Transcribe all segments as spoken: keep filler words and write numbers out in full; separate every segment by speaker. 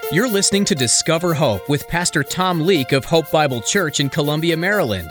Speaker 1: You're listening to Discover Hope with Pastor Tom Leake of Hope Bible Church in Columbia, Maryland.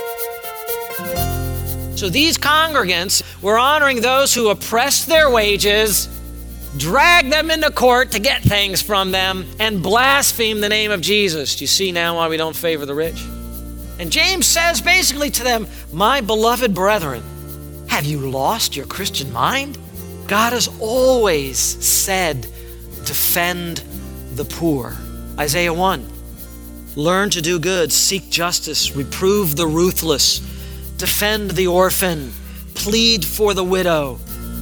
Speaker 2: So these congregants were honoring those who oppressed their wages, dragged them into court to get things from them, and blaspheme the name of Jesus. Do you see now why we don't favor the rich? And James says basically to them, my beloved brethren, have you lost your Christian mind? God has always said, defend the poor. Isaiah one, learn to do good, seek justice, reprove the ruthless, defend the orphan, plead for the widow.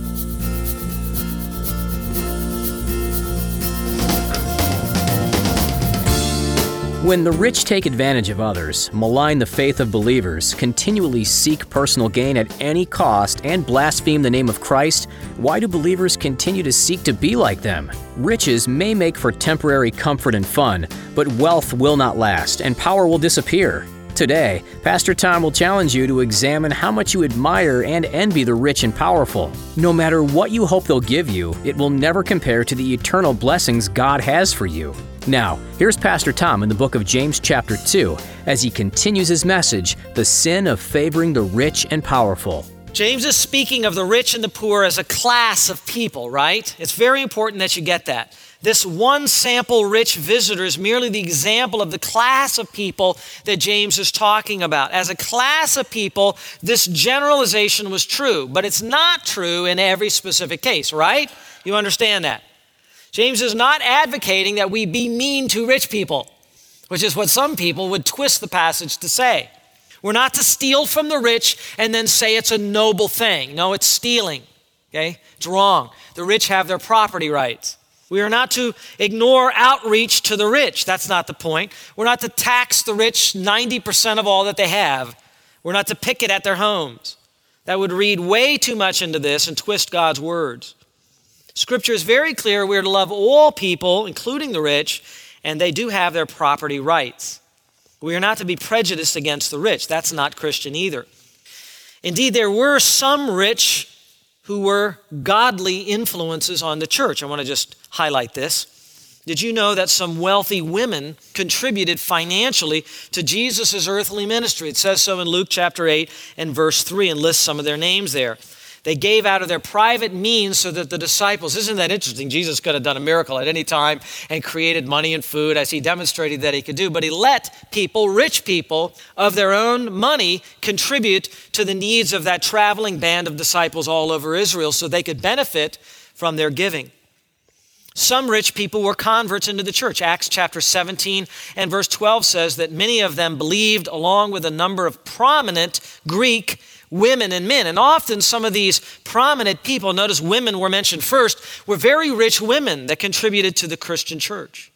Speaker 1: When the rich take advantage of others, malign the faith of believers, continually seek personal gain at any cost, and blaspheme the name of Christ, why do believers continue to seek to be like them? Riches may make for temporary comfort and fun, but wealth will not last, and power will disappear. Today, Pastor Tom will challenge you to examine how much you admire and envy the rich and powerful. No matter what you hope they'll give you, it will never compare to the eternal blessings God has for you. Now, here's Pastor Tom in the book of James chapter two, as he continues his message, The Sin of Favoring the Rich and Powerful.
Speaker 2: James is speaking of the rich and the poor as a class of people, right? It's very important that you get that. This one sample rich visitor is merely the example of the class of people that James is talking about. As a class of people, this generalization was true, but it's not true in every specific case, right? You understand that? James is not advocating that we be mean to rich people, which is what some people would twist the passage to say. We're not to steal from the rich and then say it's a noble thing. No, it's stealing, okay? It's wrong. The rich have their property rights. We are not to ignore outreach to the rich. That's not the point. We're not to tax the rich ninety percent of all that they have. We're not to picket at their homes. That would read way too much into this and twist God's words. Scripture is very clear. We are to love all people, including the rich, and they do have their property rights. We are not to be prejudiced against the rich. That's not Christian either. Indeed, there were some rich who were godly influences on the church. I want to just highlight this. Did you know that some wealthy women contributed financially to Jesus' earthly ministry? It says so in Luke chapter eight and verse three and lists some of their names there. They gave out of their private means so that the disciples, isn't that interesting? Jesus could have done a miracle at any time and created money and food as he demonstrated that he could do, but he let people, rich people, of their own money contribute to the needs of that traveling band of disciples all over Israel so they could benefit from their giving. Some rich people were converts into the church. Acts chapter seventeen and verse twelve says that many of them believed along with a number of prominent Greek women and men. And often some of these prominent people, notice women were mentioned first, were very rich women that contributed to the Christian church.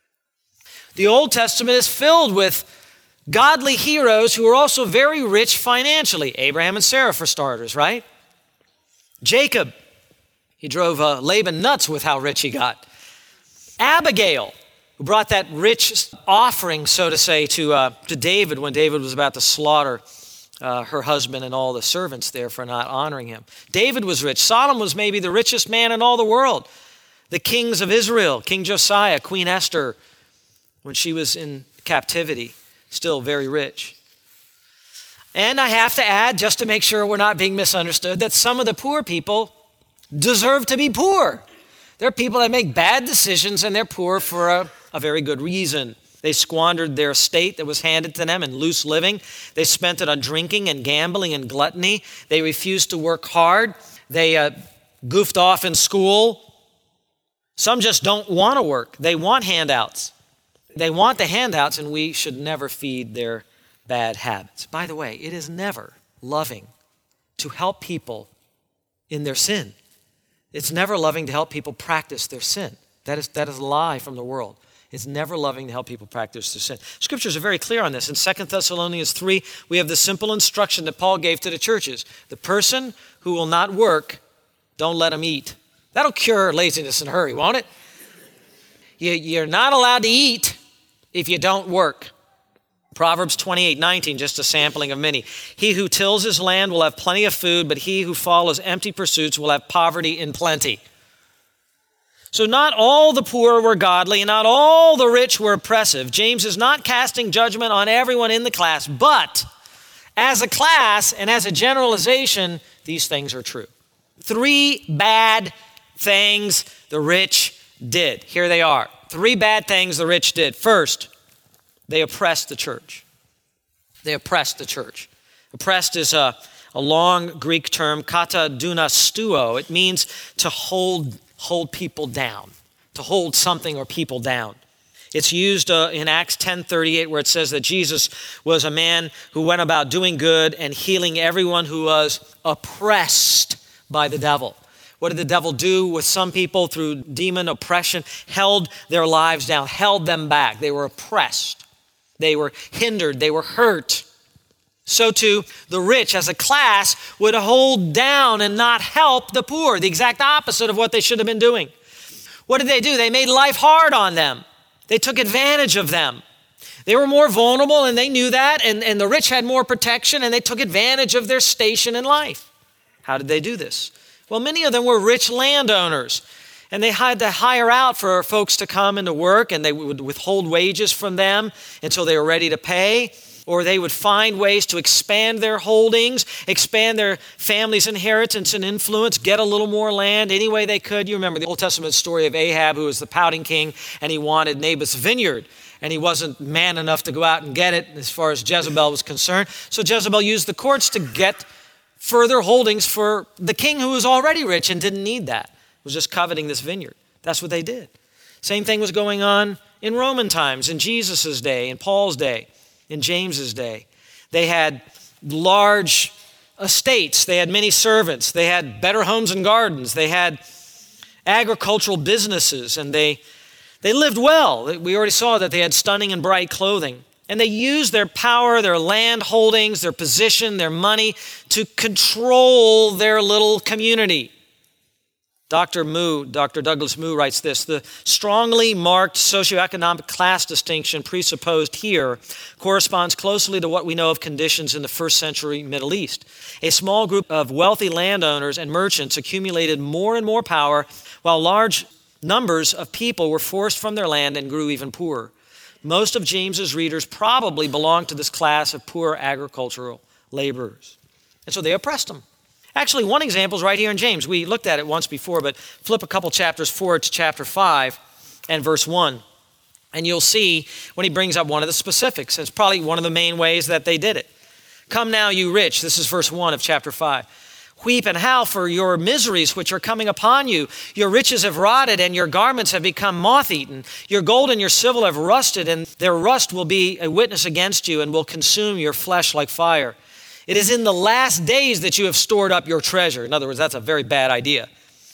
Speaker 2: The Old Testament is filled with godly heroes who were also very rich financially. Abraham and Sarah, for starters, right? Jacob, he drove uh, Laban nuts with how rich he got. Abigail, who brought that rich offering, so to say, to, uh, to David when David was about to slaughter Uh, her husband and all the servants there for not honoring him. David was rich. Solomon was maybe the richest man in all the world. The kings of Israel, King Josiah, Queen Esther, when she was in captivity, still very rich. And I have to add, just to make sure we're not being misunderstood, that some of the poor people deserve to be poor. There are people that make bad decisions and they're poor for a, a very good reason. They squandered their estate that was handed to them in loose living. They spent it on drinking and gambling and gluttony. They refused to work hard. They uh, goofed off in school. Some just don't want to work. They want handouts. They want the handouts, and we should never feed their bad habits. By the way, it is never loving to help people in their sin. It's never loving to help people practice their sin. That is, that is a lie from the world. It's never loving to help people practice their sin. Scriptures are very clear on this. In Second Thessalonians three, we have the simple instruction that Paul gave to the churches. The person who will not work, don't let him eat. That'll cure laziness in a hurry, won't it? You, you're not allowed to eat if you don't work. Proverbs twenty-eight nineteen, just a sampling of many. He who tills his land will have plenty of food, but he who follows empty pursuits will have poverty in plenty. So not all the poor were godly and not all the rich were oppressive. James is not casting judgment on everyone in the class, but as a class and as a generalization, these things are true. Three bad things the rich did. Here they are. Three bad things the rich did. First, they oppressed the church. They oppressed the church. Oppressed is a, a long Greek term, kata dunastuo. It means to hold, hold people down, to hold something or people down. It's used uh, in Acts ten thirty-eight where it says that Jesus was a man who went about doing good and healing everyone who was oppressed by the devil. What did the devil do with some people through demon oppression? Held their lives down, held them back. They were oppressed. They were hindered. They were hurt. So too, the rich as a class would hold down and not help the poor, the exact opposite of what they should have been doing. What did they do? They made life hard on them. They took advantage of them. They were more vulnerable and they knew that, and, and the rich had more protection and they took advantage of their station in life. How did they do this? Well, many of them were rich landowners, and they had to hire out for folks to come into work, and they would withhold wages from them until they were ready to pay, or they would find ways to expand their holdings, expand their family's inheritance and influence, get a little more land any way they could. You remember the Old Testament story of Ahab, who was the pouting king, and he wanted Naboth's vineyard, and he wasn't man enough to go out and get it as far as Jezebel was concerned. So Jezebel used the courts to get further holdings for the king who was already rich and didn't need that, was just coveting this vineyard. That's what they did. Same thing was going on in Roman times, in Jesus' day, in Paul's day, in James's day. They had large estates. They had many servants. They had better homes and gardens. They had agricultural businesses, and they, they lived well. We already saw that they had stunning and bright clothing. And they used their power, their land holdings, their position, their money to control their little community. Doctor Moo, Doctor Douglas Moo writes this: the strongly marked socioeconomic class distinction presupposed here corresponds closely to what we know of conditions in the first century Middle East. A small group of wealthy landowners and merchants accumulated more and more power, while large numbers of people were forced from their land and grew even poorer. Most of James's readers probably belonged to this class of poor agricultural laborers. And so they oppressed them. Actually, one example is right here in James. We looked at it once before, but flip a couple chapters forward to chapter five and verse one. And you'll see when he brings up one of the specifics. It's probably one of the main ways that they did it. Come now, you rich. This is verse one of chapter five. Weep and howl for your miseries which are coming upon you. Your riches have rotted and your garments have become moth-eaten. Your gold and your silver have rusted, and their rust will be a witness against you and will consume your flesh like fire. It is in the last days that you have stored up your treasure. In other words, that's a very bad idea.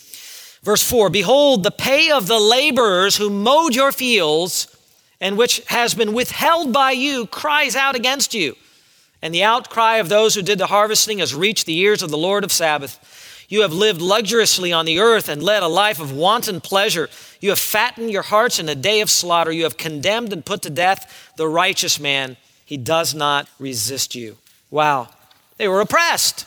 Speaker 2: Verse four, behold, the pay of the laborers who mowed your fields and which has been withheld by you cries out against you. And the outcry of those who did the harvesting has reached the ears of the Lord of Sabbath. You have lived luxuriously on the earth and led a life of wanton pleasure. You have fattened your hearts in a day of slaughter. You have condemned and put to death the righteous man. He does not resist you. Wow. They were oppressed.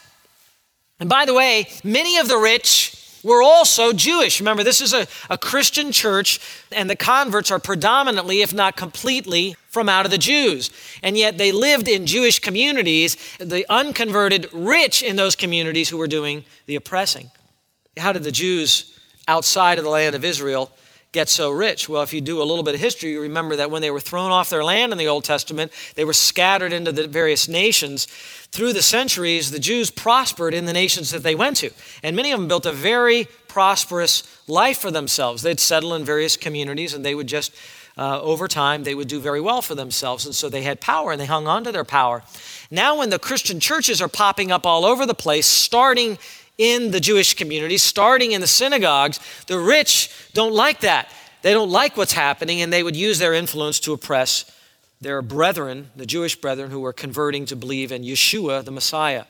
Speaker 2: And by the way, many of the rich were also Jewish. Remember, this is a, a Christian church, and the converts are predominantly, if not completely, from out of the Jews. And yet they lived in Jewish communities, the unconverted rich in those communities who were doing the oppressing. How did the Jews outside of the land of Israel get so rich? Well, if you do a little bit of history, you remember that when they were thrown off their land in the Old Testament, they were scattered into the various nations. Through the centuries, the Jews prospered in the nations that they went to. And many of them built a very prosperous life for themselves. They'd settle in various communities, and they would just, uh, over time, they would do very well for themselves. And so they had power, and they hung on to their power. Now when the Christian churches are popping up all over the place, starting in the Jewish communities, starting in the synagogues, the rich don't like that. They don't like what's happening, and they would use their influence to oppress their brethren, the Jewish brethren who were converting to believe in Yeshua, the Messiah.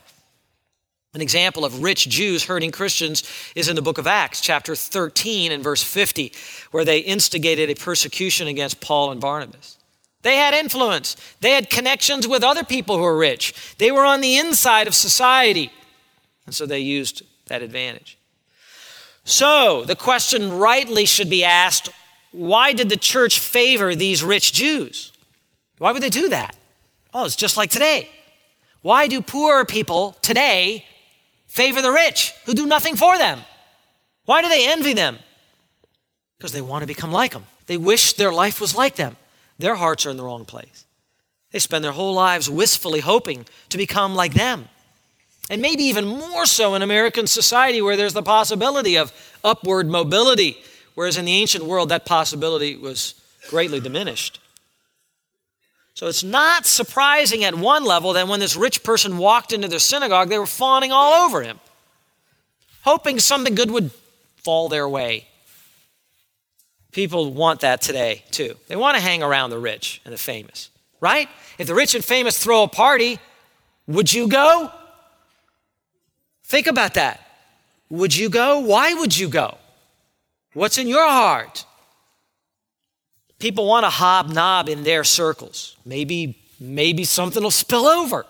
Speaker 2: An example of rich Jews hurting Christians is in the book of Acts, chapter thirteen and verse fifty, where they instigated a persecution against Paul and Barnabas. They had influence. They had connections with other people who were rich. They were on the inside of society. And so they used that advantage. So the question rightly should be asked, why did the church favor these rich Jews? Why would they do that? Oh, it's just like today. Why do poor people today favor the rich who do nothing for them? Why do they envy them? Because they want to become like them. They wish their life was like them. Their hearts are in the wrong place. They spend their whole lives wistfully hoping to become like them. And maybe even more so in American society where there's the possibility of upward mobility, whereas in the ancient world that possibility was greatly diminished. So it's not surprising at one level that when this rich person walked into their synagogue, they were fawning all over him, hoping something good would fall their way. People want that today too. They want to hang around the rich and the famous, right? If the rich and famous throw a party, would you go? Think about that. Would you go? Why would you go? What's in your heart? People want to hobnob in their circles. Maybe, maybe something will spill over.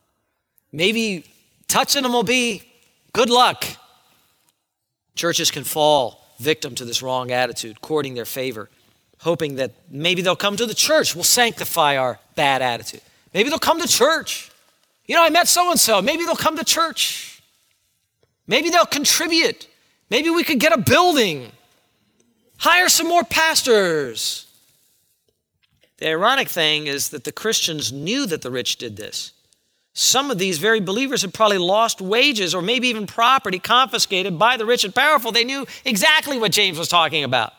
Speaker 2: Maybe touching them will be good luck. Churches can fall victim to this wrong attitude, courting their favor, hoping that maybe they'll come to the church. We'll sanctify our bad attitude. Maybe they'll come to church. You know, I met so-and-so. Maybe they'll come to church. Maybe they'll contribute. Maybe we could get a building. Hire some more pastors. The ironic thing is that the Christians knew that the rich did this. Some of these very believers had probably lost wages or maybe even property confiscated by the rich and powerful. They knew exactly what James was talking about.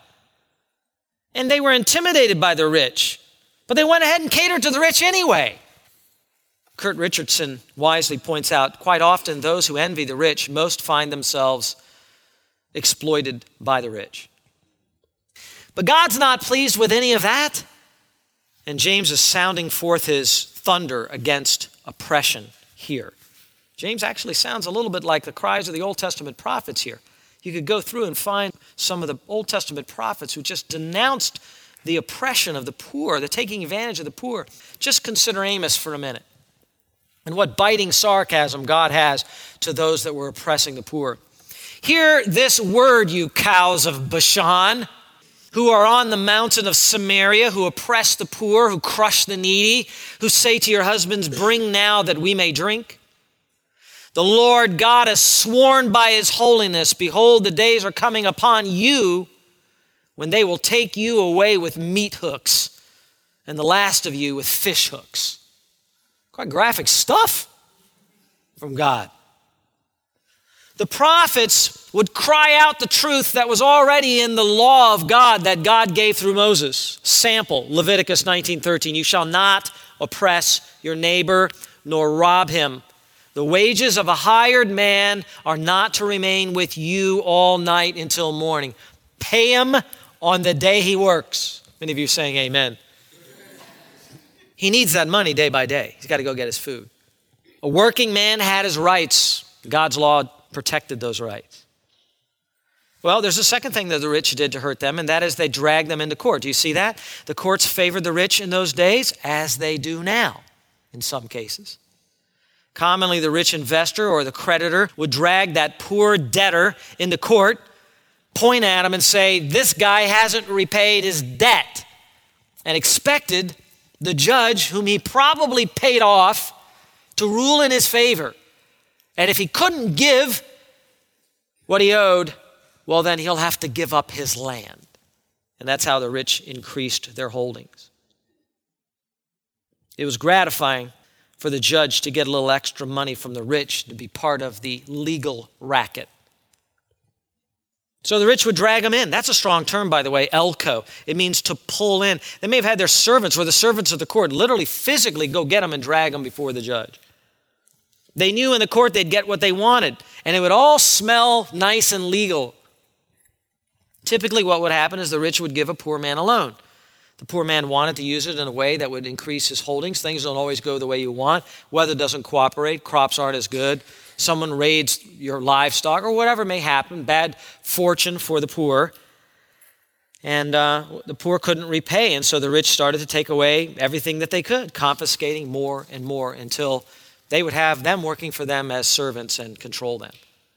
Speaker 2: And they were intimidated by the rich, but they went ahead and catered to the rich anyway. Kurt Richardson wisely points out, quite often those who envy the rich most find themselves exploited by the rich. But God's not pleased with any of that. And James is sounding forth his thunder against oppression here. James actually sounds a little bit like the cries of the Old Testament prophets here. You could go through and find some of the Old Testament prophets who just denounced the oppression of the poor, the taking advantage of the poor. Just consider Amos for a minute and what biting sarcasm God has to those that were oppressing the poor. Hear this word, you cows of Bashan, who are on the mountain of Samaria, who oppress the poor, who crush the needy, who say to your husbands, bring now that we may drink. The Lord God has sworn by his holiness, behold, the days are coming upon you when they will take you away with meat hooks and the last of you with fish hooks. Quite graphic stuff from God. The prophets would cry out the truth that was already in the law of God that God gave through Moses. Sample, Leviticus nineteen thirteen, you shall not oppress your neighbor nor rob him. The wages of a hired man are not to remain with you all night until morning. Pay him on the day he works. Many of you are saying amen. He needs that money day by day. He's got to go get his food. A working man had his rights. God's law protected those rights. Well, there's a second thing that the rich did to hurt them, and that is they dragged them into court. Do you see that? The courts favored the rich in those days, as they do now in some cases. Commonly, the rich investor or the creditor would drag that poor debtor into court, point at him and say, this guy hasn't repaid his debt, and expected the judge, whom he probably paid off, to rule in his favor. And if he couldn't give what he owed, well, then he'll have to give up his land. And that's how the rich increased their holdings. It was gratifying for the judge to get a little extra money from the rich to be part of the legal racket. So the rich would drag them in. That's a strong term, by the way, elko. It means to pull in. They may have had their servants or the servants of the court literally physically go get them and drag them before the judge. They knew in the court they'd get what they wanted, and it would all smell nice and legal. Typically what would happen is the rich would give a poor man a loan. The poor man wanted to use it in a way that would increase his holdings. Things don't always go the way you want. Weather doesn't cooperate. Crops aren't as good. Someone raids your livestock or whatever may happen. Bad fortune for the poor. And uh, the poor couldn't repay. And so the rich started to take away everything that they could, confiscating more and more until they would have them working for them as servants and control them.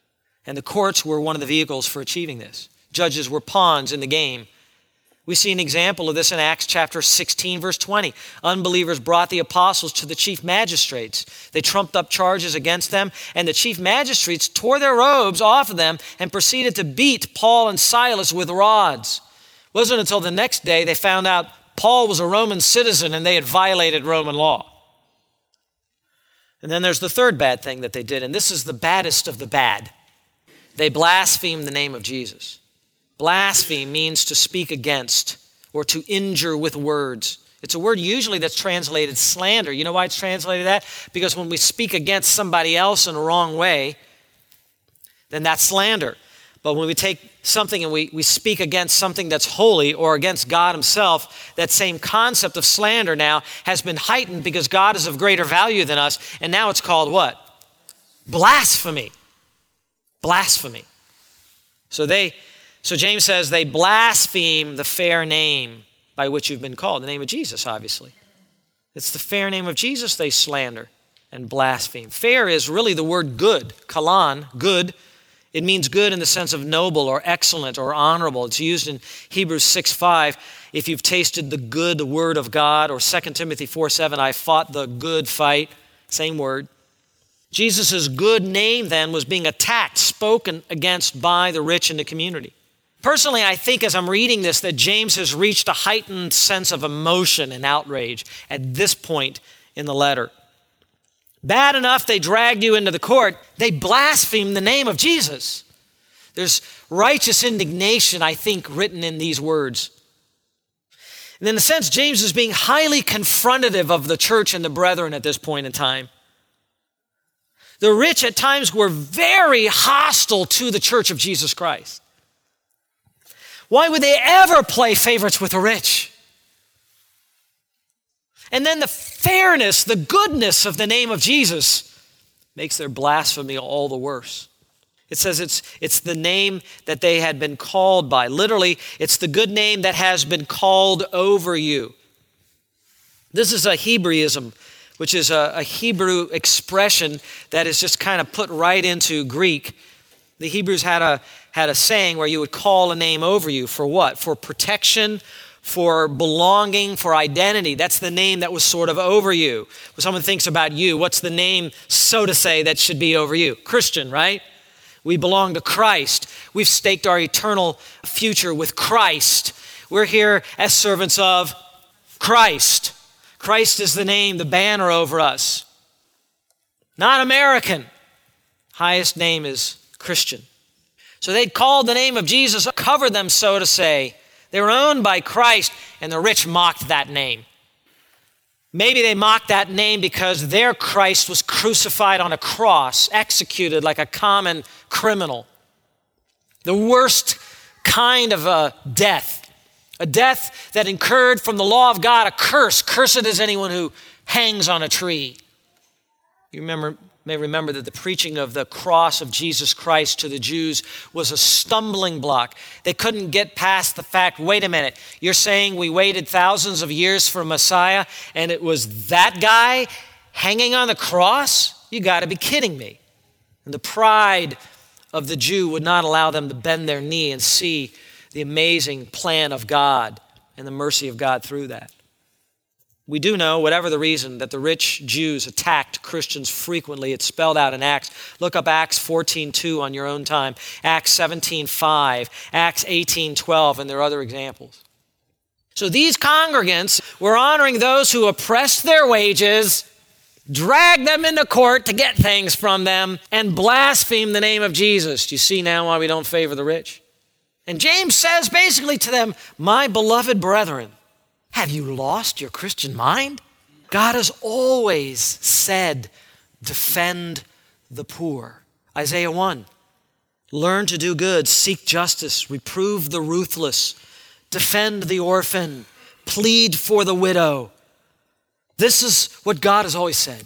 Speaker 2: And the courts were one of the vehicles for achieving this. Judges were pawns in the game. We see an example of this in Acts chapter sixteen, verse twenty. Unbelievers brought the apostles to the chief magistrates. They trumped up charges against them, and the chief magistrates tore their robes off of them and proceeded to beat Paul and Silas with rods. It wasn't until the next day they found out Paul was a Roman citizen and they had violated Roman law. And then there's the third bad thing that they did, and this is the baddest of the bad. They blasphemed the name of Jesus. Blaspheme means to speak against or to injure with words. It's a word usually that's translated slander. You know why it's translated that? Because when we speak against somebody else in a wrong way, then that's slander. But when we take something and we, we speak against something that's holy or against God himself, that same concept of slander now has been heightened because God is of greater value than us. And now it's called what? Blasphemy. Blasphemy. So they... So James says they blaspheme the fair name by which you've been called, the name of Jesus, obviously. It's the fair name of Jesus they slander and blaspheme. Fair is really the word good, kalan, good. It means good in the sense of noble or excellent or honorable. It's used in Hebrews six five. If you've tasted the good word of God, or Second Timothy four seven, I fought the good fight, same word. Jesus' good name then was being attacked, spoken against by the rich in the community. Personally, I think as I'm reading this that James has reached a heightened sense of emotion and outrage at this point in the letter. Bad enough they dragged you into the court, they blasphemed the name of Jesus. There's righteous indignation, I think, written in these words. And in a sense, James is being highly confrontative of the church and the brethren at this point in time. The rich at times were very hostile to the church of Jesus Christ. Why would they ever play favorites with the rich? And then the fairness, the goodness of the name of Jesus makes their blasphemy all the worse. It says it's, it's the name that they had been called by. Literally, it's the good name that has been called over you. This is a Hebraism, which is a, a Hebrew expression that is just kind of put right into Greek. The Hebrews had a had a saying where you would call a name over you for what? For protection, for belonging, for identity. That's the name that was sort of over you. When someone thinks about you, what's the name, so to say, that should be over you? Christian, right? We belong to Christ. We've staked our eternal future with Christ. We're here as servants of Christ. Christ is the name, the banner over us. Not American. Highest name is Christian. So they'd called the name of Jesus, covered them, so to say. They were owned by Christ, and the rich mocked that name. Maybe they mocked that name because their Christ was crucified on a cross, executed like a common criminal. The worst kind of a death. A death that incurred from the law of God a curse. Cursed is anyone who hangs on a tree. You remember... may remember that the preaching of the cross of Jesus Christ to the Jews was a stumbling block. They couldn't get past the fact, wait a minute, you're saying we waited thousands of years for Messiah and it was that guy hanging on the cross? You got to be kidding me. And the pride of the Jew would not allow them to bend their knee and see the amazing plan of God and the mercy of God through that. We do know, whatever the reason, that the rich Jews attacked Christians frequently. It's spelled out in Acts. Look up Acts fourteen two on your own time, Acts seventeen five, Acts eighteen twelve, and there are other examples. So these congregants were honoring those who oppressed their wages, dragged them into court to get things from them, and blasphemed the name of Jesus. Do you see now why we don't favor the rich? And James says basically to them, my beloved brethren, have you lost your Christian mind? God has always said, defend the poor. Isaiah one, learn to do good, seek justice, reprove the ruthless, defend the orphan, plead for the widow. This is what God has always said.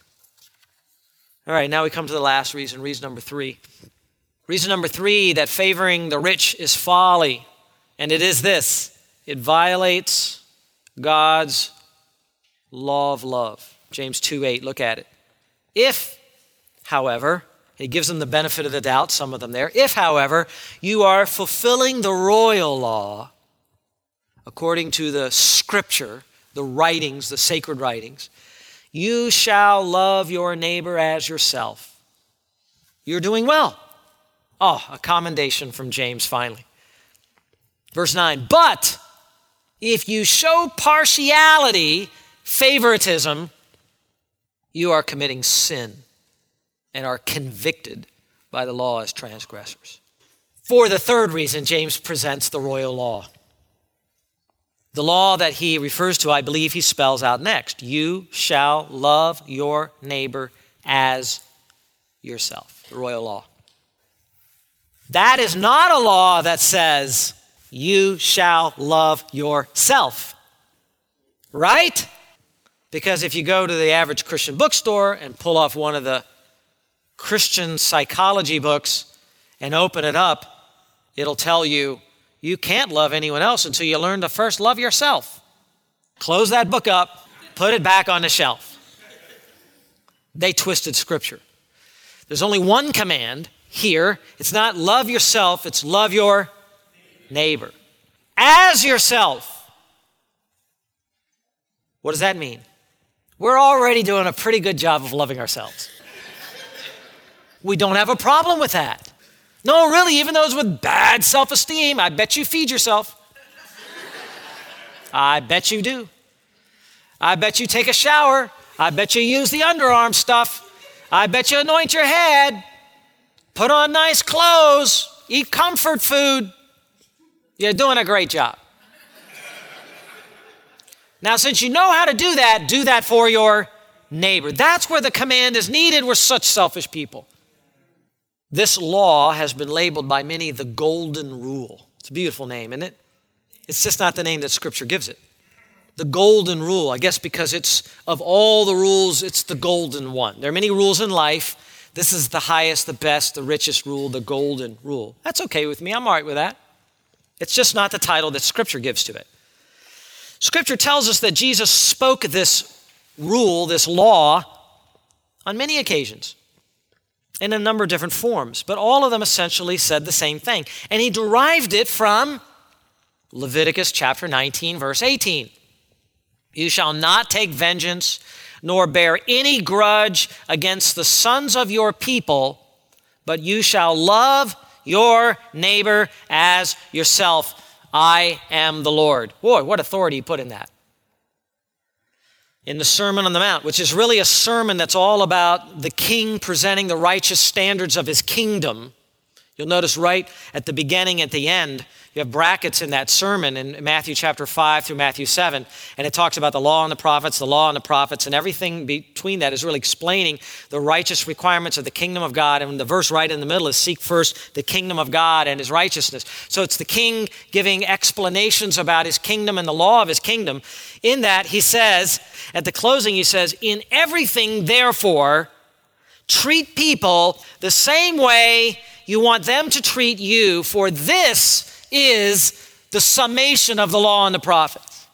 Speaker 2: All right, now we come to the last reason, reason number three. Reason number three, that favoring the rich is folly. And it is this, it violates God's law of love. James two eight, look at it. If, however, He gives them the benefit of the doubt, some of them there. If, however, you are fulfilling the royal law according to the scripture, the writings, the sacred writings, you shall love your neighbor as yourself. You're doing well. Oh, a commendation from James finally. Verse nine, but if you show partiality, favoritism, you are committing sin and are convicted by the law as transgressors. For the third reason, James presents the royal law. The law that he refers to, I believe he spells out next. You shall love your neighbor as yourself, the royal law. That is not a law that says you shall love yourself, right? Because if you go to the average Christian bookstore and pull off one of the Christian psychology books and open it up, it'll tell you you can't love anyone else until you learn to first love yourself. Close that book up, put it back on the shelf. They twisted scripture. There's only one command here. It's not love yourself, it's love your neighbor as yourself. What does that mean? We're already doing a pretty good job of loving ourselves. We don't have a problem with that. No, really, even those with bad self-esteem, I bet you feed yourself. I bet you do. I bet you take a shower. I bet you use the underarm stuff. I bet you anoint your head, put on nice clothes, eat comfort food. You're doing a great job. Now, since you know how to do that, do that for your neighbor. That's where the command is needed. We're such selfish people. This law has been labeled by many the golden rule. It's a beautiful name, isn't it? It's just not the name that Scripture gives it. The golden rule, I guess because it's of all the rules, it's the golden one. There are many rules in life. This is the highest, the best, the richest rule, the golden rule. That's okay with me. I'm all right with that. It's just not the title that Scripture gives to it. Scripture tells us that Jesus spoke this rule, this law, on many occasions in a number of different forms, but all of them essentially said the same thing. And he derived it from Leviticus chapter nineteen, verse eighteen. You shall not take vengeance, nor bear any grudge against the sons of your people, but you shall love your neighbor as yourself. I am the Lord. Boy, what authority he put in that. In the Sermon on the Mount, which is really a sermon that's all about the king presenting the righteous standards of his kingdom. You'll notice right at the beginning, at the end, you have brackets in that sermon in Matthew chapter five through Matthew seven, and it talks about the law and the prophets, the law and the prophets, and everything between that is really explaining the righteous requirements of the kingdom of God. And the verse right in the middle is seek first the kingdom of God and his righteousness. So it's the king giving explanations about his kingdom and the law of his kingdom. In that, he says, at the closing, he says, in everything, therefore, treat people the same way you want them to treat you, for this is the summation of the law and the prophets.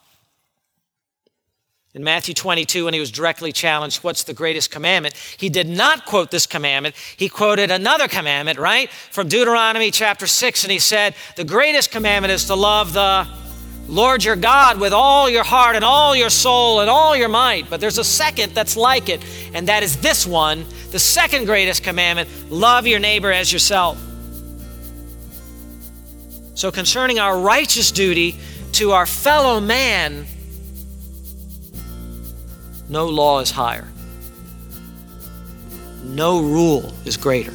Speaker 2: In Matthew twenty-two, when he was directly challenged, what's the greatest commandment? He did not quote this commandment. He quoted another commandment, right? From Deuteronomy chapter six, and he said, the greatest commandment is to love the Lord your God with all your heart and all your soul and all your might. But there's a second that's like it, and that is this one, the second greatest commandment, love your neighbor as yourself. So concerning our righteous duty to our fellow man, no law is higher. No rule is greater.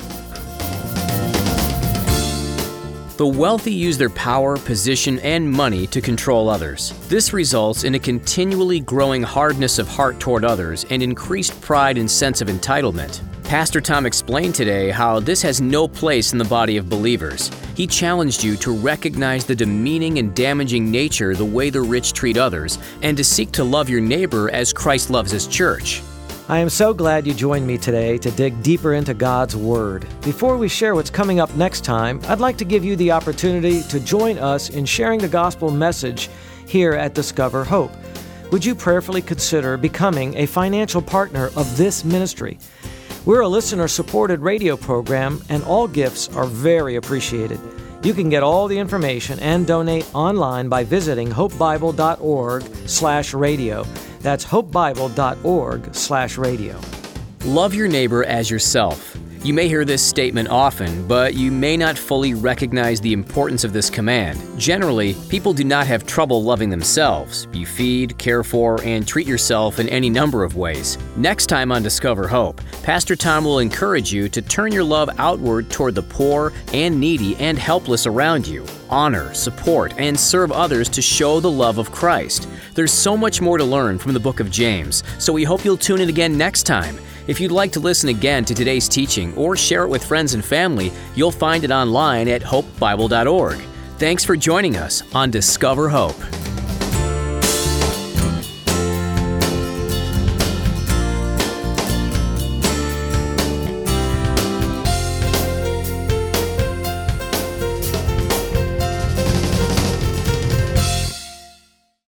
Speaker 1: The wealthy use their power, position, and money to control others. This results in a continually growing hardness of heart toward others and increased pride and sense of entitlement. Pastor Tom explained today how this has no place in the body of believers. He challenged you to recognize the demeaning and damaging nature the way the rich treat others and to seek to love your neighbor as Christ loves his church.
Speaker 3: I am so glad you joined me today to dig deeper into God's Word. Before we share what's coming up next time, I'd like to give you the opportunity to join us in sharing the gospel message here at Discover Hope. Would you prayerfully consider becoming a financial partner of this ministry? We're a listener-supported radio program, and all gifts are very appreciated. You can get all the information and donate online by visiting hopebible.org slash radio. That's hopebible.org slash radio.
Speaker 1: Love your neighbor as yourself. You may hear this statement often, but you may not fully recognize the importance of this command. Generally, people do not have trouble loving themselves. You feed, care for, and treat yourself in any number of ways. Next time on Discover Hope, Pastor Tom will encourage you to turn your love outward toward the poor and needy and helpless around you. Honor, support, and serve others to show the love of Christ. There's so much more to learn from the book of James, so we hope you'll tune in again next time. If you'd like to listen again to today's teaching or share it with friends and family, you'll find it online at hope bible dot org. Thanks for joining us on Discover Hope.